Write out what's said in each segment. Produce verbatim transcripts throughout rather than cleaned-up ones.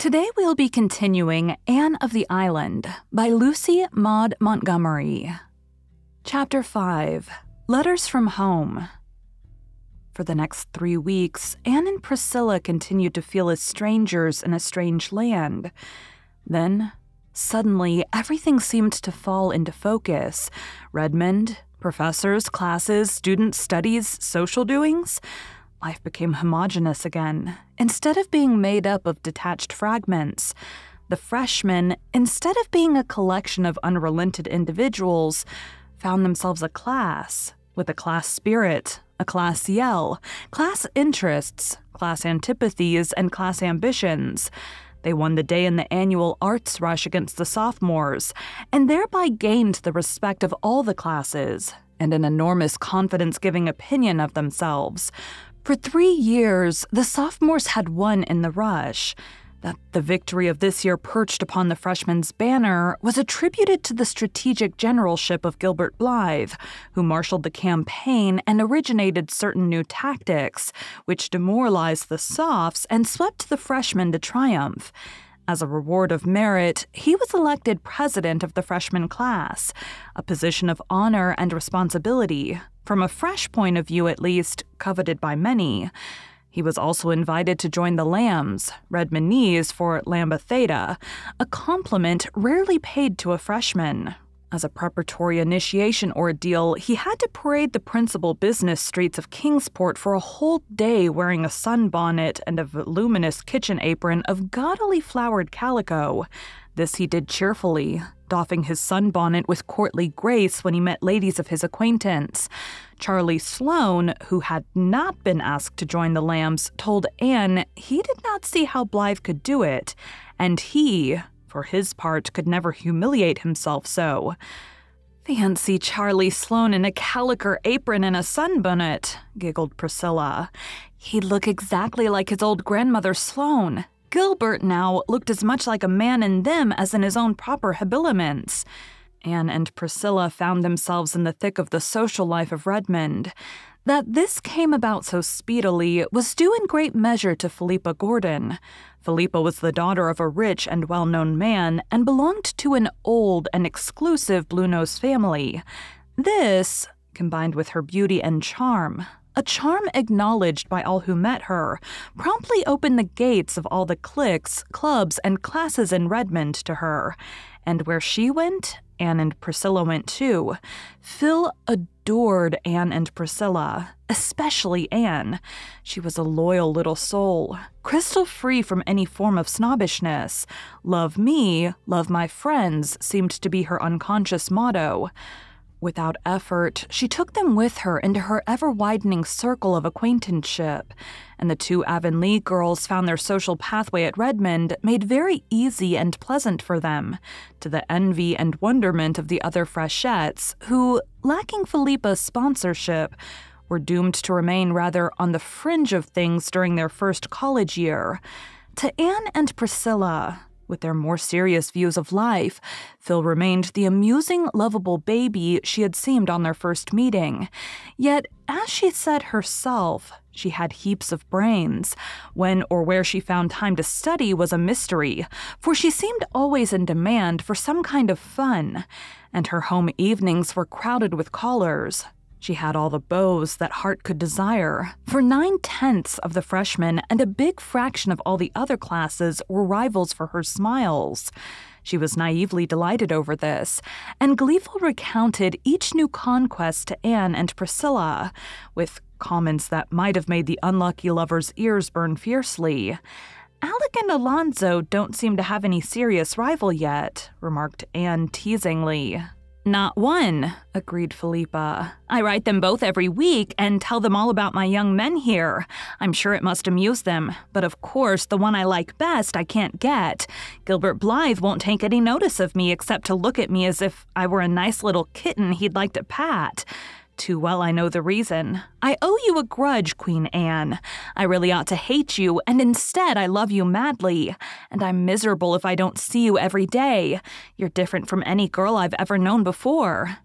Today we'll be continuing Anne of the Island by Lucy Maud Montgomery. Chapter five, Letters from Home. For the next three weeks, Anne and Priscilla continued to feel as strangers in a strange land. Then, suddenly, everything seemed to fall into focus. Redmond, professors, classes, students, studies, social doings. Life became homogeneous again, instead of being made up of detached fragments. The freshmen, instead of being a collection of unrelented individuals, found themselves a class, with a class spirit, a class yell, class interests, class antipathies, and class ambitions. They won the day in the annual arts rush against the sophomores, and thereby gained the respect of all the classes, and an enormous confidence-giving opinion of themselves. For three years, the sophomores had won in the rush. That the victory of this year perched upon the freshmen's banner was attributed to the strategic generalship of Gilbert Blythe, who marshaled the campaign and originated certain new tactics, which demoralized the sophs and swept the freshmen to triumph. As a reward of merit, he was elected president of the freshman class, a position of honor and responsibility, from a fresh point of view at least, coveted by many. He was also invited to join the Lambs, Redmondese for Lambda Theta, a compliment rarely paid to a freshman. As a preparatory initiation ordeal, he had to parade the principal business streets of Kingsport for a whole day wearing a sunbonnet and a voluminous kitchen apron of gaudily flowered calico. This he did cheerfully, doffing his sunbonnet with courtly grace when he met ladies of his acquaintance. Charlie Sloane, who had not been asked to join the Lambs, told Anne he did not see how Blythe could do it, and he, for his part, could never humiliate himself so. "Fancy Charlie Sloane in a calico apron and a sunbonnet," giggled Priscilla. "He'd look exactly like his old grandmother Sloane. Gilbert, now, looked as much like a man in them as in his own proper habiliments." Anne and Priscilla found themselves in the thick of the social life of Redmond. That this came about so speedily was due in great measure to Philippa Gordon. Philippa was the daughter of a rich and well-known man and belonged to an old and exclusive Bluenose family. This, combined with her beauty and charm, a charm acknowledged by all who met her, promptly opened the gates of all the cliques, clubs, and classes in Redmond to her. And where she went, Anne and Priscilla went too. Phil adored Anne and Priscilla, especially Anne. She was a loyal little soul, crystal free from any form of snobbishness. "Love me, love my friends" seemed to be her unconscious motto. Without effort, she took them with her into her ever-widening circle of acquaintanceship, and the two Avonlea girls found their social pathway at Redmond made very easy and pleasant for them, to the envy and wonderment of the other freshettes, who, lacking Philippa's sponsorship, were doomed to remain rather on the fringe of things during their first college year. To Anne and Priscilla, with their more serious views of life, Phil remained the amusing, lovable baby she had seemed on their first meeting. Yet, as she said herself, she had heaps of brains. When or where she found time to study was a mystery, for she seemed always in demand for some kind of fun, and her home evenings were crowded with callers. She had all the beaux that heart could desire, for nine-tenths of the freshmen and a big fraction of all the other classes were rivals for her smiles. She was naively delighted over this, and gleeful recounted each new conquest to Anne and Priscilla, with comments that might have made the unlucky lover's ears burn fiercely. "Alec and Alonzo don't seem to have any serious rival yet," remarked Anne teasingly. "Not one," agreed Philippa. "I write them both every week and tell them all about my young men here. I'm sure it must amuse them, but of course the one I like best I can't get. Gilbert Blythe won't take any notice of me except to look at me as if I were a nice little kitten he'd like to pat. Too well I know the reason. I owe you a grudge, Queen Anne. I really ought to hate you, and instead I love you madly. And I'm miserable if I don't see you every day. You're different from any girl I've ever known before.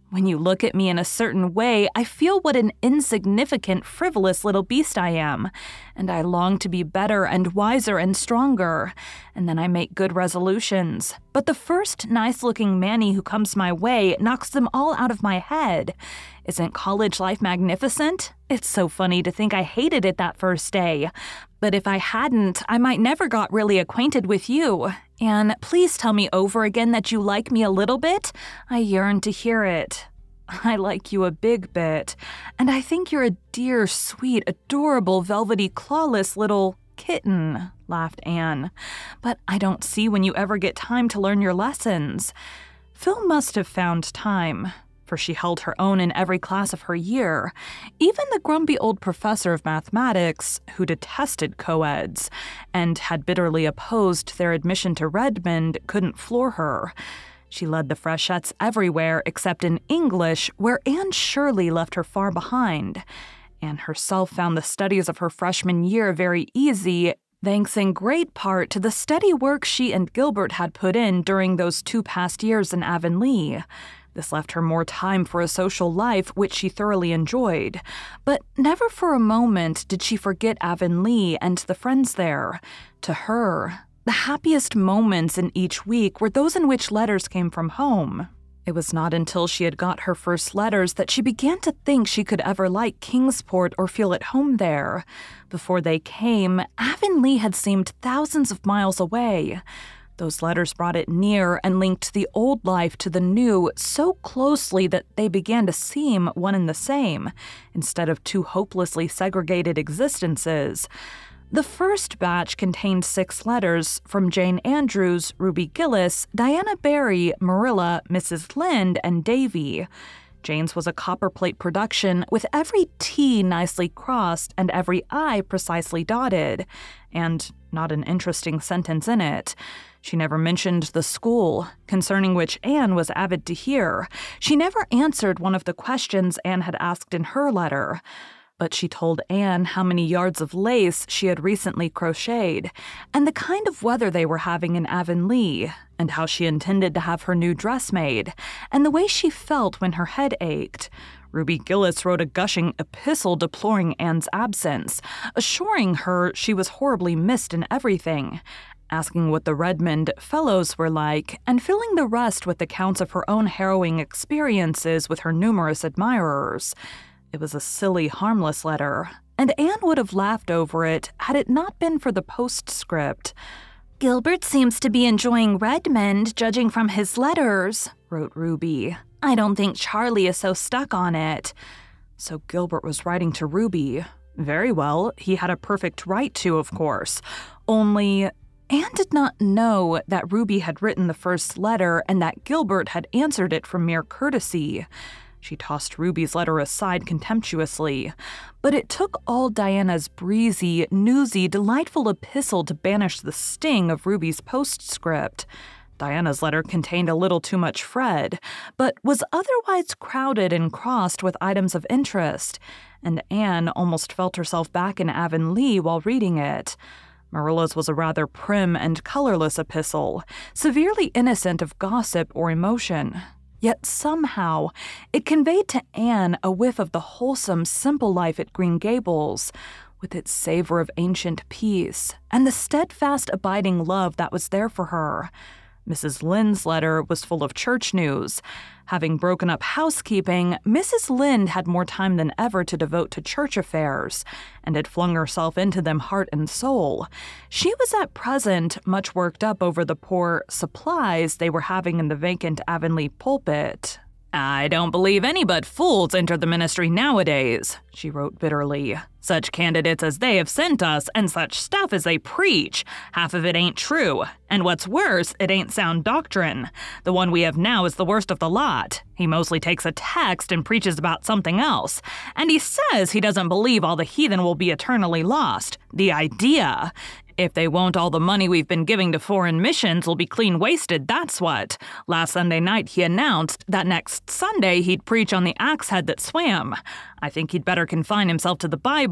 When you look at me in a certain way, I feel what an insignificant, frivolous little beast I am, and I long to be better and wiser and stronger, and then I make good resolutions. But the first nice-looking manny who comes my way knocks them all out of my head. Isn't college life magnificent? It's so funny to think I hated it that first day. But if I hadn't, I might never got really acquainted with you. Anne, please tell me over again that you like me a little bit. I yearn to hear it. I like you a big bit, and I think you're a dear, sweet, adorable, velvety, clawless little kitten, laughed Anne. But I don't see when you ever get time to learn your lessons. Phil must have found time, for she held her own in every class of her year. Even the grumpy old professor of mathematics, who detested co-eds and had bitterly opposed their admission to Redmond, couldn't floor her. She led the freshettes everywhere except in English, where Anne Shirley left her far behind. Anne herself found the studies of her freshman year very easy, thanks in great part to the steady work she and Gilbert had put in during those two past years in Avonlea. This left her more time for a social life, which she thoroughly enjoyed. But never for a moment did she forget Avonlea and the friends there. To her, the happiest moments in each week were those in which letters came from home. It was not until she had got her first letters that she began to think she could ever like Kingsport or feel at home there. Before they came, Avonlea had seemed thousands of miles away. Those letters brought it near and linked the old life to the new so closely that they began to seem one and the same, instead of two hopelessly segregated existences. The first batch contained six letters from Jane Andrews, Ruby Gillis, Diana Barry, Marilla, Missus Lynde, and Davy. Jane's was a copperplate production with every T nicely crossed and every I precisely dotted, and not an interesting sentence in it. She never mentioned the school, concerning which Anne was avid to hear. She never answered one of the questions Anne had asked in her letter. But she told Anne how many yards of lace she had recently crocheted, and the kind of weather they were having in Avonlea, and how she intended to have her new dress made, and the way she felt when her head ached. Ruby Gillis wrote a gushing epistle deploring Anne's absence, assuring her she was horribly missed in everything, asking what the Redmond fellows were like, and filling the rest with accounts of her own harrowing experiences with her numerous admirers. It was a silly, harmless letter, and Anne would have laughed over it had it not been for the postscript. "Gilbert seems to be enjoying Redmond, judging from his letters," wrote Ruby. "I don't think Charlie is so stuck on it." So Gilbert was writing to Ruby. Very well, he had a perfect right to, of course. Only Anne did not know that Ruby had written the first letter and that Gilbert had answered it from mere courtesy. She tossed Ruby's letter aside contemptuously, but it took all Diana's breezy, newsy, delightful epistle to banish the sting of Ruby's postscript. Diana's letter contained a little too much Fred, but was otherwise crowded and crossed with items of interest, and Anne almost felt herself back in Avonlea while reading it. Marilla's was a rather prim and colorless epistle, severely innocent of gossip or emotion. Yet somehow it conveyed to Anne a whiff of the wholesome, simple life at Green Gables, with its savor of ancient peace and the steadfast, abiding love that was there for her. Missus Lynde's letter was full of church news. Having broken up housekeeping, Missus Lynde had more time than ever to devote to church affairs, and had flung herself into them heart and soul. She was at present much worked up over the poor supplies they were having in the vacant Avonlea pulpit. "I don't believe any but fools enter the ministry nowadays," she wrote bitterly. "Such candidates as they have sent us, and such stuff as they preach. Half of it ain't true. And what's worse, it ain't sound doctrine. The one we have now is the worst of the lot. He mostly takes a text and preaches about something else. And he says he doesn't believe all the heathen will be eternally lost. The idea! If they won't, all the money we've been giving to foreign missions will be clean wasted, that's what. Last Sunday night he announced that next Sunday he'd preach on the axe head that swam. I think he'd better confine himself to the Bible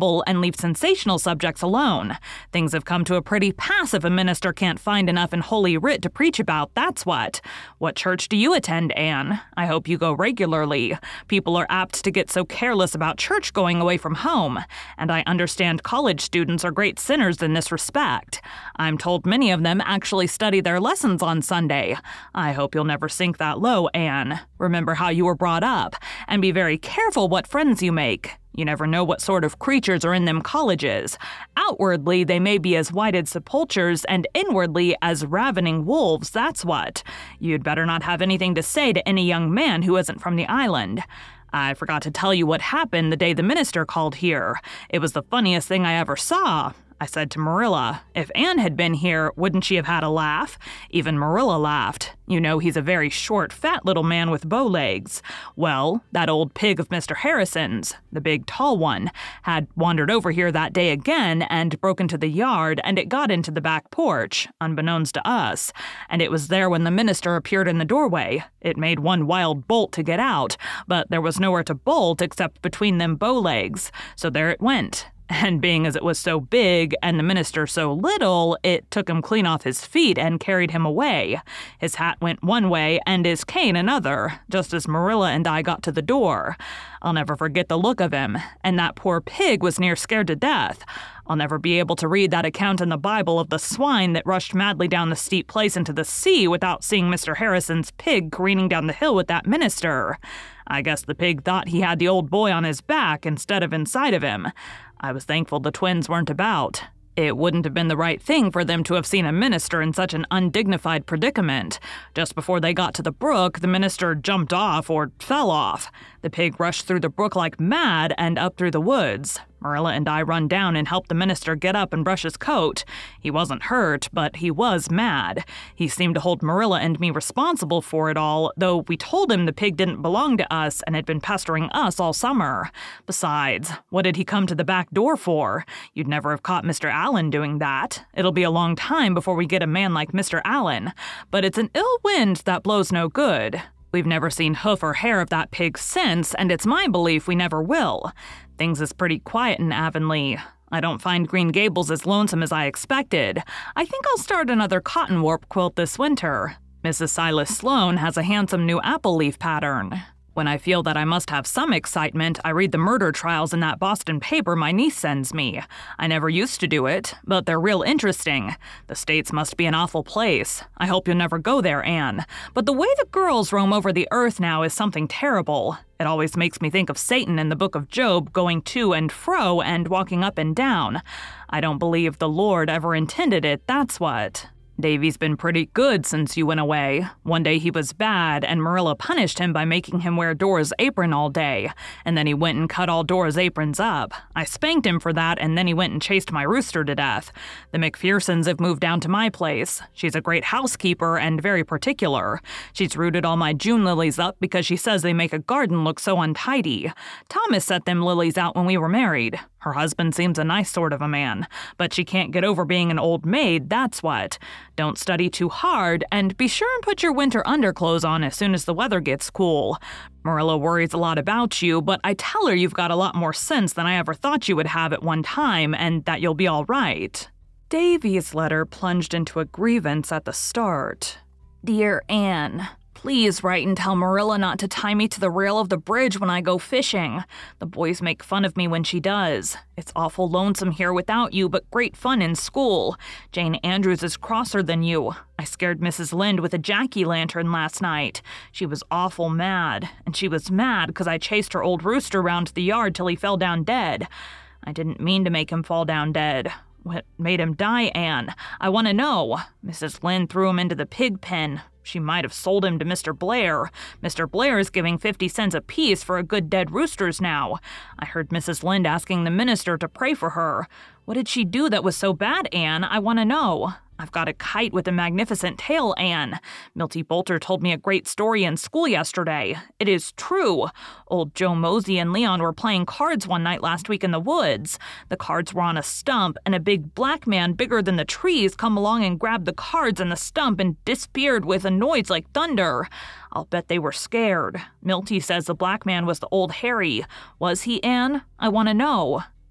Bible and leave sensational subjects alone. Things have come to a pretty pass if a minister can't find enough in Holy Writ to preach about, that's what. What church do you attend, Anne? I hope you go regularly. People are apt to get so careless about church going away from home, and I understand college students are great sinners in this respect. I'm told many of them actually study their lessons on Sunday. I hope you'll never sink that low, Anne. Remember how you were brought up, and be very careful what friends you make. You never know what sort of creatures are in them colleges. Outwardly, they may be as whited sepulchres, and inwardly as ravening wolves, that's what. You'd better not have anything to say to any young man who isn't from the island. I forgot to tell you what happened the day the minister called here. It was the funniest thing I ever saw. I said to Marilla, if Anne had been here, wouldn't she have had a laugh? Even Marilla laughed. You know he's a very short, fat little man with bow legs. Well, that old pig of Mister Harrison's, the big tall one, had wandered over here that day again and broke into the yard, and it got into the back porch, unbeknownst to us. And it was there when the minister appeared in the doorway. It made one wild bolt to get out, but there was nowhere to bolt except between them bow legs. So there it went. And being as it was so big and the minister so little, it took him clean off his feet and carried him away. His hat went one way and his cane another, just as Marilla and I got to the door. I'll never forget the look of him, and that poor pig was near scared to death. I'll never be able to read that account in the Bible of the swine that rushed madly down the steep place into the sea without seeing Mister Harrison's pig careening down the hill with that minister. I guess the pig thought he had the old boy on his back instead of inside of him. I was thankful the twins weren't about. It wouldn't have been the right thing for them to have seen a minister in such an undignified predicament. Just before they got to the brook, the minister jumped off or fell off. The pig rushed through the brook like mad and up through the woods. Marilla and I run down and helped the minister get up and brush his coat. He wasn't hurt, but he was mad. He seemed to hold Marilla and me responsible for it all, though we told him the pig didn't belong to us and had been pestering us all summer. Besides, what did he come to the back door for? You'd never have caught Mister Allen doing that. It'll be a long time before we get a man like Mister Allen, but it's an ill wind that blows no good. We've never seen hoof or hair of that pig since, and it's my belief we never will. Things is pretty quiet in Avonlea. I don't find Green Gables as lonesome as I expected. I think I'll start another cotton warp quilt this winter. Missus Silas Sloane has a handsome new apple leaf pattern. When I feel that I must have some excitement, I read the murder trials in that Boston paper my niece sends me. I never used to do it, but they're real interesting. The States must be an awful place. I hope you'll never go there, Anne. But the way the girls roam over the earth now is something terrible. It always makes me think of Satan in the book of Job going to and fro and walking up and down. I don't believe the Lord ever intended it, that's what. Davy's been pretty good since you went away. One day he was bad, and Marilla punished him by making him wear Dora's apron all day, and then he went and cut all Dora's aprons up. I spanked him for that, and then he went and chased my rooster to death. The McPhersons have moved down to my place. She's a great housekeeper and very particular. She's rooted all my June lilies up because she says they make a garden look so untidy. Thomas set them lilies out when we were married. Her husband seems a nice sort of a man, but she can't get over being an old maid, that's what. Don't study too hard, and be sure and put your winter underclothes on as soon as the weather gets cool. Marilla worries a lot about you, but I tell her you've got a lot more sense than I ever thought you would have at one time, and that you'll be all right. Davy's letter plunged into a grievance at the start. Dear Anne, please write and tell Marilla not to tie me to the rail of the bridge when I go fishing. The boys make fun of me when she does. It's awful lonesome here without you, but great fun in school. Jane Andrews is crosser than you. I scared Missus Lynde with a jack-o'-lantern last night. She was awful mad, and she was mad because I chased her old rooster round the yard till he fell down dead. I didn't mean to make him fall down dead. What made him die, Anne? I want to know. Missus Lynde threw him into the pig pen. She might have sold him to Mister Blair. Mister Blair is giving fifty cents apiece for a good dead roosters now. I heard Missus Lynde asking the minister to pray for her. What did she do that was so bad, Anne? I want to know. I've got a kite with a magnificent tail, Anne. Milty Bolter told me a great story in school yesterday. It is true. Old Joe Mosey and Leon were playing cards one night last week in the woods. The cards were on a stump, and a big black man bigger than the trees come along and grabbed the cards and the stump and disappeared with a noise like thunder. I'll bet they were scared. Milty says the black man was the old Harry. Was he, Anne? I want to know.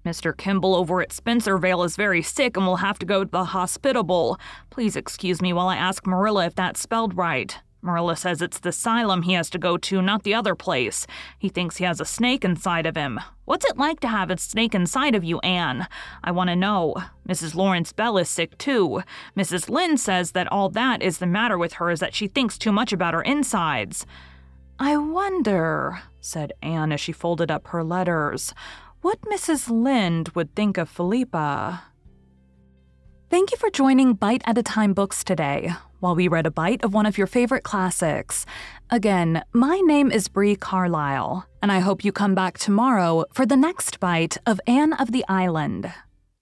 Mister Kimball over at Spencervale is very sick and will have to go to the hospitable. Please excuse me while I ask Marilla if that's spelled right. Marilla says it's the asylum he has to go to, not the other place. He thinks he has a snake inside of him. What's it like to have a snake inside of you, Anne? I want to know. Missus Lawrence Bell is sick, too. Missus Lynde says that all that is the matter with her is that she thinks too much about her insides. I wonder, said Anne as she folded up her letters, what Missus Lynde would think of Philippa. Thank you for joining Bite at a Time Books today, while we read a bite of one of your favorite classics. Again, my name is Bree Carlisle, and I hope you come back tomorrow for the next bite of Anne of the Island.